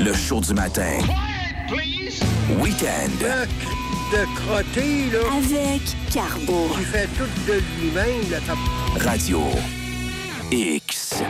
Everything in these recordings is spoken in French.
Le show du matin. Week-end. De crotter, là. Avec Carbo. Il fait tout de lui-même, là. Radio X.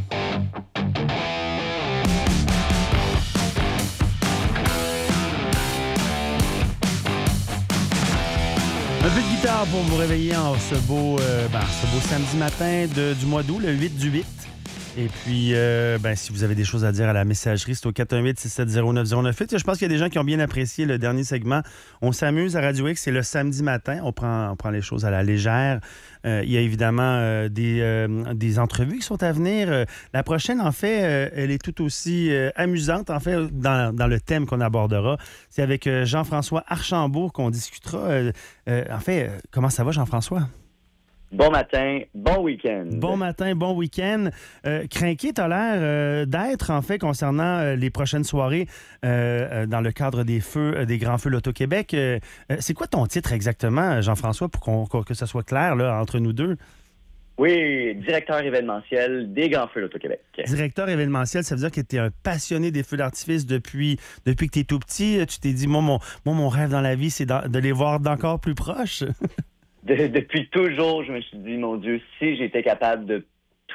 Un peu de guitare pour vous réveiller en ce beau samedi matin du mois d'août, le 8 du 8. Et puis, si vous avez des choses à dire à la messagerie, c'est au 418-670-9098. Je pense qu'il y a des gens qui ont bien apprécié le dernier segment. On s'amuse à Radio X, c'est le samedi matin. On prend les choses à la légère. Il y a évidemment des entrevues qui sont à venir. La prochaine, en fait, elle est tout aussi amusante, en fait, dans le thème qu'on abordera. C'est avec Jean-François Archambault qu'on discutera. Comment ça va, Jean-François? Bon matin, bon week-end. Bon matin, bon week-end. Crinqué, t'as l'air d'être, en fait, concernant les prochaines soirées dans le cadre des Grands Feux l'Auto-Québec. C'est quoi ton titre exactement, Jean-François, pour que ça soit clair là, entre nous deux? Oui, directeur événementiel des Grands Feux l'Auto-Québec. Directeur événementiel, ça veut dire que tu es un passionné des feux d'artifice depuis que tu es tout petit. Tu t'es dit, mon rêve dans la vie, c'est de les voir d'encore plus proches. Depuis toujours, je me suis dit, mon Dieu, si j'étais capable de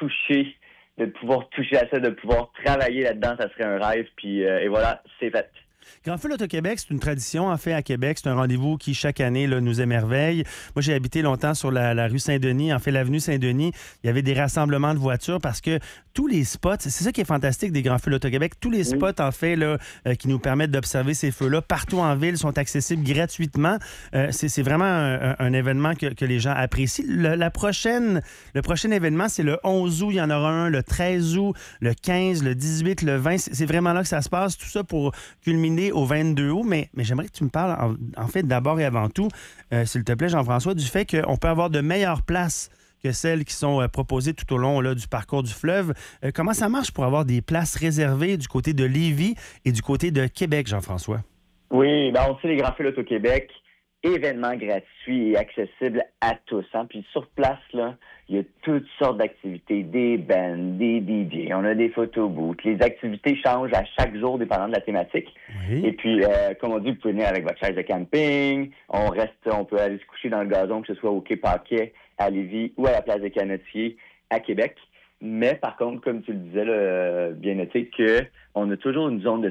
pouvoir toucher à ça, de pouvoir travailler là-dedans, ça serait un rêve. Puis, et voilà, c'est fait. Grand Feu l'Auto-Québec, c'est une tradition, en fait, à Québec. C'est un rendez-vous qui, chaque année, là, nous émerveille. Moi, j'ai habité longtemps sur la rue Saint-Denis, en fait, l'avenue Saint-Denis. Il y avait des rassemblements de voitures parce que tous les spots, c'est ça qui est fantastique des Grands Feux l'Auto-Québec, tous les spots, en fait, là, qui nous permettent d'observer ces feux-là, partout en ville, sont accessibles gratuitement. C'est vraiment un événement que les gens apprécient. Le prochain événement, c'est le 11 août. Il y en aura un le 13 août, le 15, le 18, le 20. C'est vraiment là que ça se passe. Tout ça pour culminer au 22 août, mais j'aimerais que tu me parles, en fait, d'abord et avant tout, s'il te plaît, Jean-François, du fait qu'on peut avoir de meilleures places que celles qui sont proposées tout au long là, du parcours du fleuve. Comment ça marche pour avoir des places réservées du côté de Lévis et du côté de Québec, Jean-François? Oui, on sait les Grands Feux l'Auto-Québec, événement gratuit et accessible à tous. Hein? Puis sur place, là, il y a toutes sortes d'activités, des bands, des DJ, on a des photobooths. Les activités changent à chaque jour dépendant de la thématique. Oui. Et puis, comme on dit, vous pouvez venir avec votre chaise de camping. On peut aller se coucher dans le gazon, que ce soit au Quai Paquet, à Lévis ou à la place des Canotiers à Québec. Mais par contre, comme tu le disais, là, bien noté, qu'on a toujours une zone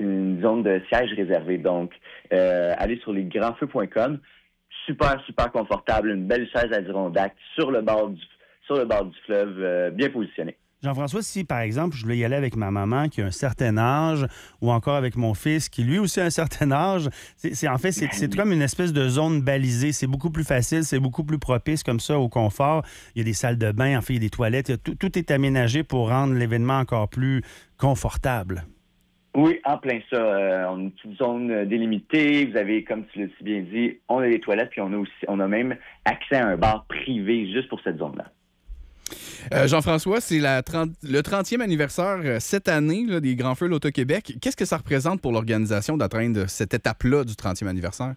de siège réservée. Donc, allez sur lesgrandsfeux.com. Super, super confortable. Une belle chaise Adirondack sur le bord du fleuve, bien positionné. Jean-François, si, par exemple, je voulais y aller avec ma maman qui a un certain âge ou encore avec mon fils qui, lui aussi, a un certain âge, c'est comme une espèce de zone balisée. C'est beaucoup plus facile, c'est beaucoup plus propice comme ça au confort. Il y a des salles de bain, en fait, il y a des toilettes. Tout est aménagé pour rendre l'événement encore plus confortable. Oui, en plein ça. On a une petite zone délimitée. Vous avez, comme tu l'as si bien dit, on a des toilettes, puis on a même accès à un bar privé juste pour cette zone-là. Jean-François, c'est le 30e anniversaire cette année là, des Grands Feux l'Auto-Québec. Qu'est-ce que ça représente pour l'organisation d'atteindre cette étape-là du 30e anniversaire?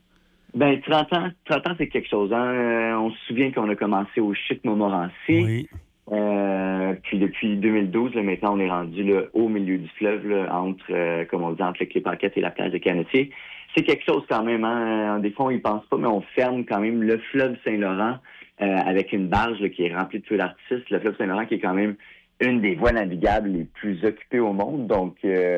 30 ans, c'est quelque chose. Hein? On se souvient qu'on a commencé au Chute Montmorency. Oui. Puis depuis 2012, là, maintenant, on est rendu là, au milieu du fleuve, là, entre, comme on dit, entre le Quai Paquet et la place des Canotiers. C'est quelque chose quand même. Hein? Des fois, on y pense pas, mais on ferme quand même le fleuve Saint-Laurent avec une barge là, qui est remplie de feux d'artifice. Le fleuve Saint-Laurent qui est quand même une des voies navigables les plus occupées au monde. Donc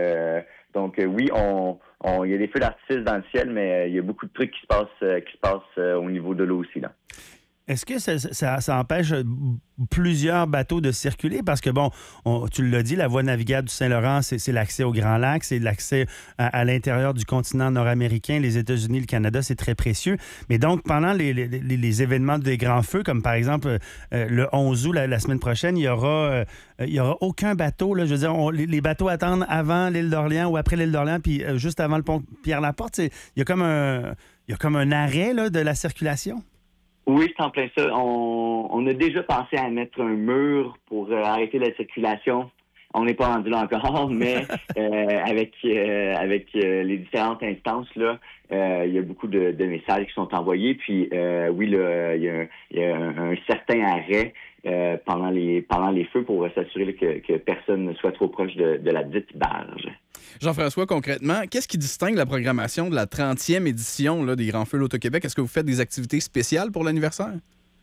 oui, il y a des feux d'artifice dans le ciel, mais il y a beaucoup de trucs qui se passent au niveau de l'eau aussi, là. Est-ce que ça empêche plusieurs bateaux de circuler? Parce que, tu l'as dit, la voie navigable du Saint-Laurent, c'est l'accès au Grand Lac, c'est l'accès à l'intérieur du continent nord-américain, les États-Unis, le Canada, c'est très précieux. Mais donc, pendant les événements des grands feux, comme par exemple le 11 août, la semaine prochaine, il y aura aucun bateau. Là, je veux dire, les bateaux attendent avant l'île d'Orléans ou après l'île d'Orléans, puis juste avant le pont Pierre-Laporte. Il y a comme un arrêt là, de la circulation. Oui, c'est en plein ça. On a déjà pensé à mettre un mur pour arrêter la circulation. On n'est pas rendu là encore, mais avec les différentes instances, là, il y a beaucoup de messages qui sont envoyés. Puis oui, là, il y a un certain arrêt pendant les feux pour s'assurer que personne ne soit trop proche de la dite barge. Jean-François, concrètement, qu'est-ce qui distingue la programmation de la 30e édition là, des Grands Feux L'Auto-Québec? Est-ce que vous faites des activités spéciales pour l'anniversaire?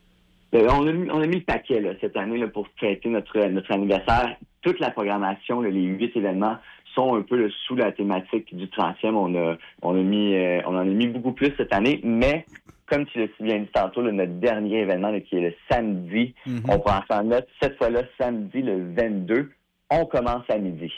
On a mis le paquet là, cette année là, pour fêter notre anniversaire. Toute la programmation, là, les 8 événements, sont un peu là, sous la thématique du 30e. On en a mis beaucoup plus cette année, mais comme tu l'as si bien dit tantôt, là, notre dernier événement là, qui est le samedi, on prend ça en note. Cette fois-là, samedi le 22, on commence à midi.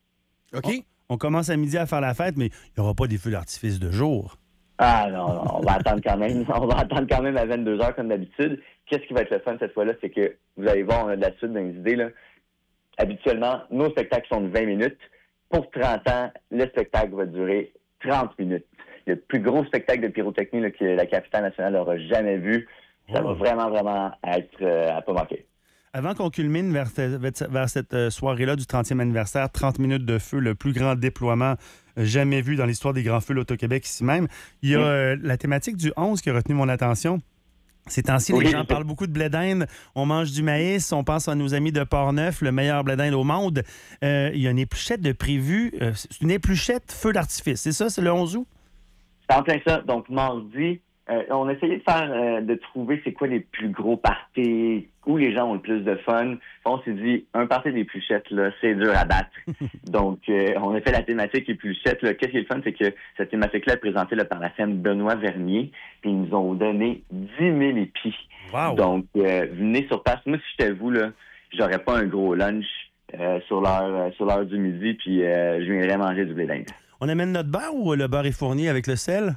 OK. On commence à midi à faire la fête, mais il n'y aura pas des feux d'artifice de jour. Ah non, on va attendre quand même. On va attendre quand même à 22h comme d'habitude. Qu'est-ce qui va être le fun cette fois-là, c'est que vous allez voir, on a de la suite dans les idées. Là. Habituellement, nos spectacles sont de 20 minutes. Pour 30 ans, le spectacle va durer 30 minutes. Le plus gros spectacle de pyrotechnie là, que la capitale nationale n'aura jamais vu. Ça va vraiment, vraiment être à pas manquer. Avant qu'on culmine vers cette soirée-là du 30e anniversaire, 30 minutes de feu, le plus grand déploiement jamais vu dans l'histoire des Grands Feux l'Auto-Québec ici même, il y a la thématique du 11 qui a retenu mon attention. Ces temps-ci, les gens parlent beaucoup de blé d'Inde. On mange du maïs, on pense à nos amis de Portneuf, le meilleur blé d'Inde au monde. Il y a une épluchette de prévu. C'est une épluchette feu d'artifice, c'est ça? C'est le 11 août? C'est en plein ça. Donc, mardi, on essayait de trouver c'est quoi les plus gros parties, où les gens ont le plus de fun. On s'est dit, un party d'épluchettes, là, c'est dur à battre. Donc, on a fait la thématique épluchette. Là. Qu'est-ce qui est le fun, c'est que cette thématique-là est présentée là, par la scène Benoît Vernier, puis ils nous ont donné 10 000 épis. Wow. Donc, venez sur place. Moi, si j'étais vous, là, j'aurais pas un gros lunch sur l'heure du midi, puis je viendrais manger du blé d'Inde. On amène notre beurre ou le beurre est fourni avec le sel?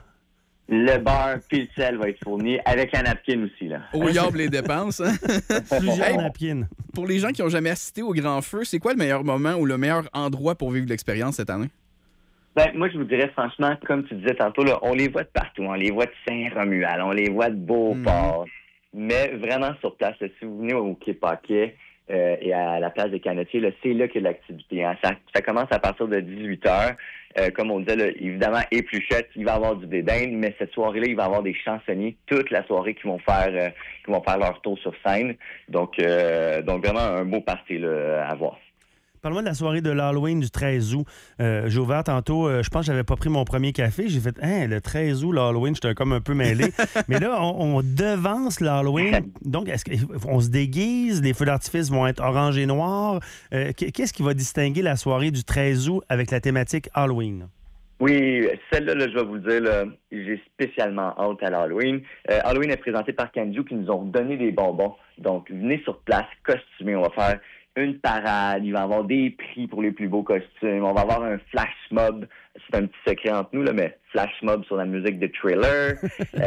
Le beurre puis le sel va être fourni avec la napkin aussi. Là. Au yable les dépenses. Hein? Plusieurs napkins. Pour les gens qui n'ont jamais assisté au Grand Feu, c'est quoi le meilleur moment ou le meilleur endroit pour vivre l'expérience cette année? Ben, moi, je vous dirais franchement, comme tu disais tantôt, là, on les voit de partout. On les voit de Saint-Romuald, on les voit de Beauport. Mais vraiment sur place, là, si vous venez au Quai Paquet et à la place des Canotiers, là, c'est là qu'il y a de l'activité. Hein. Ça commence à partir de 18h. Comme on disait, là, évidemment, épluchette, il va y avoir du blé d'Inde, mais cette soirée-là, il va y avoir des chansonniers toute la soirée qui vont faire leur tour sur scène. Donc vraiment un beau party là, à voir. Parle-moi de la soirée de l'Halloween du 13 août. J'ai ouvert tantôt, je pense que j'avais pas pris mon premier café. J'ai fait, le 13 août, l'Halloween, j'étais comme un peu mêlé. Mais là, on devance l'Halloween. Donc, est-ce qu'on se déguise? Les feux d'artifice vont être orange et noir. Qu'est-ce qui va distinguer la soirée du 13 août avec la thématique Halloween? Oui, celle-là, là, je vais vous le dire, là, j'ai spécialement hâte à l'Halloween. Halloween est présenté par Candiou qui nous ont donné des bonbons. Donc, venez sur place, costumés. On va faire une parade, il va y avoir des prix pour les plus beaux costumes, on va avoir un flash mob, c'est un petit secret entre nous, là, mais flash mob sur la musique de Thriller.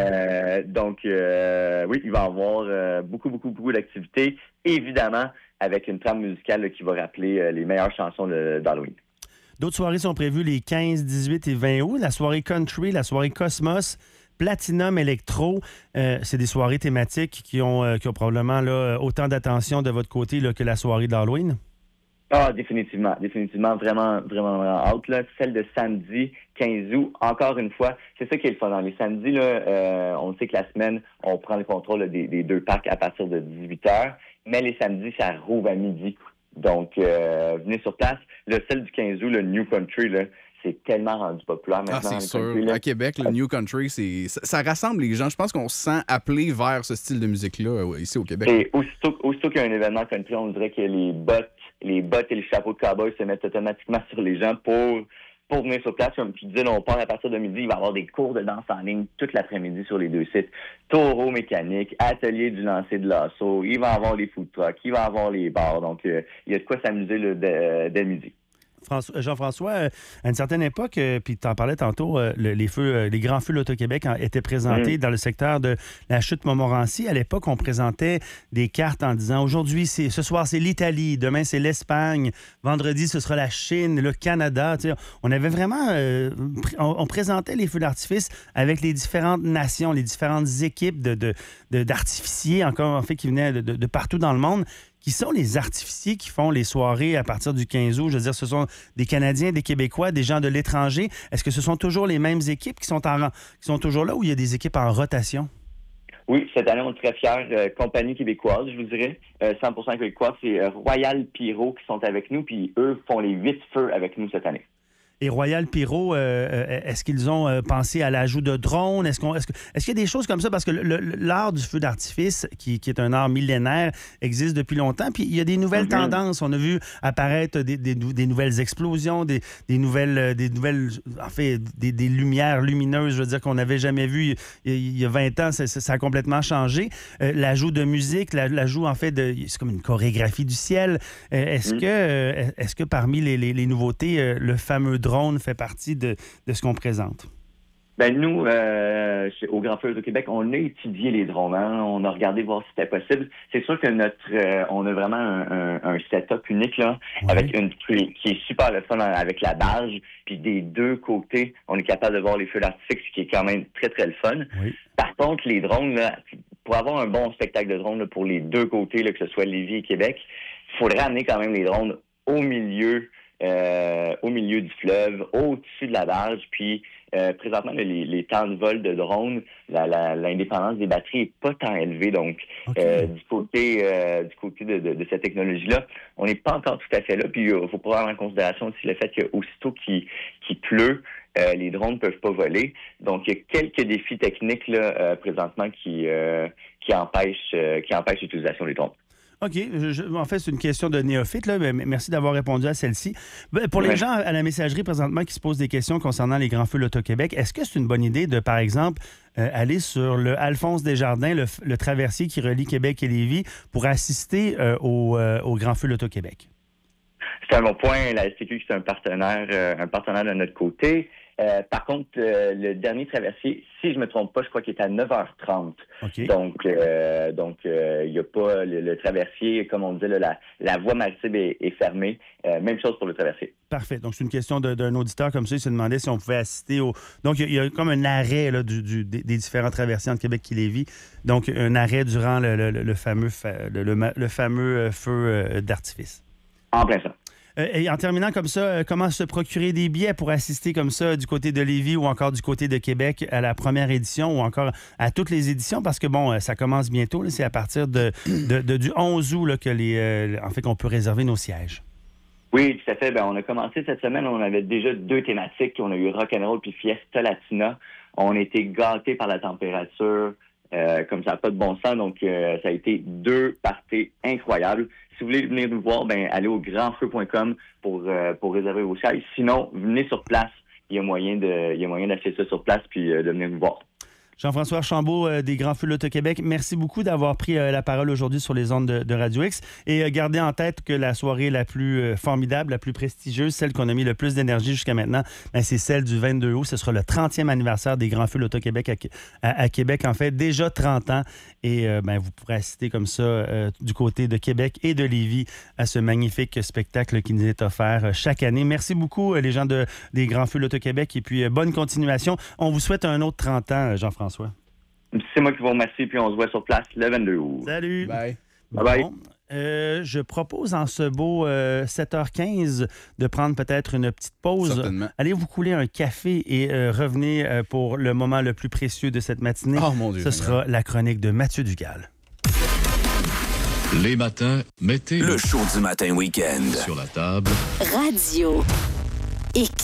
Oui, il va y avoir beaucoup d'activités, évidemment, avec une trame musicale là, qui va rappeler les meilleures chansons d'Halloween. D'autres soirées sont prévues les 15, 18 et 20 août. La soirée country, la soirée Cosmos, Platinum Electro, c'est des soirées thématiques qui ont probablement là, autant d'attention de votre côté là, que la soirée d'Halloween? Ah, définitivement, vraiment hâte. Là. Celle de samedi 15 août, encore une fois, c'est ça qui est le fun. Dans les samedis, là, on sait que la semaine, on prend le contrôle là, des deux parcs à partir de 18h, mais les samedis, ça rouvre à midi. Donc, venez sur place. Celle du 15 août, le New Country, là, c'est tellement rendu populaire maintenant. Ah, c'est sûr. À Québec, le New Country, ça rassemble les gens. Je pense qu'on se sent appelé vers ce style de musique-là ici au Québec. Et aussitôt qu'il y a un événement country, on dirait que les bottes et les chapeaux de cowboy se mettent automatiquement sur les gens pour venir sur place. Comme tu disais, là, on part à partir de midi. Il va y avoir des cours de danse en ligne toute l'après-midi sur les deux sites. Taureau mécanique, atelier du lancer de lasso. Il va y avoir les food trucks, il va y avoir les bars. Donc, il y a de quoi s'amuser là, dès midi. Jean-François, à une certaine époque, puis tu en parlais tantôt, les grands feux l'Auto-Québec étaient présentés dans le secteur de la chute Montmorency. À l'époque, on présentait des cartes en disant aujourd'hui, ce soir, c'est l'Italie, demain, c'est l'Espagne, vendredi, ce sera la Chine, le Canada. Tu sais, on avait vraiment... on présentait les feux d'artifice avec les différentes nations, les différentes équipes d'artificiers, encore en fait, qui venaient de partout dans le monde. Qui sont les artificiers qui font les soirées à partir du 15 août? Je veux dire, ce sont des Canadiens, des Québécois, des gens de l'étranger. Est-ce que ce sont toujours les mêmes équipes qui sont toujours là ou il y a des équipes en rotation? Oui, cette année, on est très fiers. Compagnie québécoise, je vous dirais. 100% québécois. C'est Royal Pyro qui sont avec nous, puis eux font les 8 feux avec nous cette année. Et Royal Pyro, est-ce qu'ils ont pensé à l'ajout de drones? Est-ce qu'il y a des choses comme ça? Parce que l'art du feu d'artifice, qui est un art millénaire, existe depuis longtemps. Puis il y a des nouvelles tendances. On a vu apparaître des nouvelles explosions, des nouvelles, en fait, des lumières lumineuses, je veux dire, qu'on n'avait jamais vues il y a 20 ans. Ça a complètement changé. L'ajout de musique, l'ajout, en fait, c'est comme une chorégraphie du ciel. Est-ce que parmi les nouveautés, le fameux drone fait partie de ce qu'on présente? Ben nous, au Grand Feu Auto-Québec, on a étudié les drones. Hein? On a regardé voir si c'était possible. C'est sûr que on a vraiment un setup unique là, avec qui est super le fun avec la barge. Puis des deux côtés, on est capable de voir les feux d'artifice, ce qui est quand même très, très le fun. Oui. Par contre, les drones, là, pour avoir un bon spectacle de drones là, pour les deux côtés, là, que ce soit Lévis et Québec, il faudrait amener quand même les drones au milieu du fleuve, au-dessus de la barge, puis présentement, les temps de vol de drones, l'indépendance des batteries n'est pas tant élevée. Donc, du côté de cette technologie-là, on n'est pas encore tout à fait là. Puis, il faut prendre en considération aussi le fait qu'aussitôt qu'il pleut, les drones ne peuvent pas voler. Donc, il y a quelques défis techniques là, présentement qui empêchent l'utilisation des drones. OK. En fait, c'est une question de néophyte. Là. Merci d'avoir répondu à celle-ci. Pour les gens à la messagerie présentement qui se posent des questions concernant les grands feux l'Auto-Québec, est-ce que c'est une bonne idée de, par exemple, aller sur le Alphonse Desjardins, le traversier qui relie Québec et Lévis, pour assister au Grand Feu l'Auto-Québec? C'est un bon point. La STQ, c'est un partenaire de notre côté. Par contre, le dernier traversier, si je me trompe pas, je crois qu'il est à 9h30. Okay. Donc, il n'y a pas le traversier, comme on disait, là, la voie maritime est fermée. Même chose pour le traversier. Parfait. Donc, c'est une question d'un auditeur comme ça. Il se demandait si on pouvait assister au... Donc, il y a comme un arrêt là, des différents traversiers entre Québec et Lévis. Donc, un arrêt durant le fameux feu d'artifice. En plein ça. Et en terminant comme ça, comment se procurer des billets pour assister comme ça du côté de Lévis ou encore du côté de Québec à la première édition ou encore à toutes les éditions? Parce que, bon, ça commence bientôt. Là, c'est à partir du 11 août là, qu'on peut réserver nos sièges. Oui, tout à fait. On a commencé cette semaine. On avait déjà 2 thématiques. On a eu Rock'n'Roll puis Fiesta Latina. On a été gâtés par la température. Comme ça n'a pas de bon sens. Donc, ça a été 2 parties incroyables. Si vous voulez venir nous voir, allez au grandfeu.com pour réserver vos sièges. Sinon, venez sur place. Il y a moyen d'acheter ça sur place puis de venir nous voir. Jean-François Archambault des Grands Feux l'Auto-Québec, merci beaucoup d'avoir pris la parole aujourd'hui sur les ondes de Radio X. Et gardez en tête que la soirée la plus formidable, la plus prestigieuse, celle qu'on a mis le plus d'énergie jusqu'à maintenant, c'est celle du 22 août. Ce sera le 30e anniversaire des Grands Feux l'Auto-Québec à Québec. En fait, déjà 30 ans. Et vous pourrez assister comme ça du côté de Québec et de Lévis à ce magnifique spectacle qui nous est offert chaque année. Merci beaucoup les gens des Grands Feux l'Auto-Québec et puis bonne continuation. On vous souhaite un autre 30 ans, Jean-François. C'est moi qui vous remercie, puis on se voit sur place le 22 août. Salut! Bye! Bye-bye! Je propose en ce beau 7h15 de prendre peut-être une petite pause. Certainement. Allez vous couler un café et revenez pour le moment le plus précieux de cette matinée. Oh mon Dieu! Ce sera la chronique de Mathieu Dugal. Les matins, mettez le show du matin week-end sur la table. Radio X.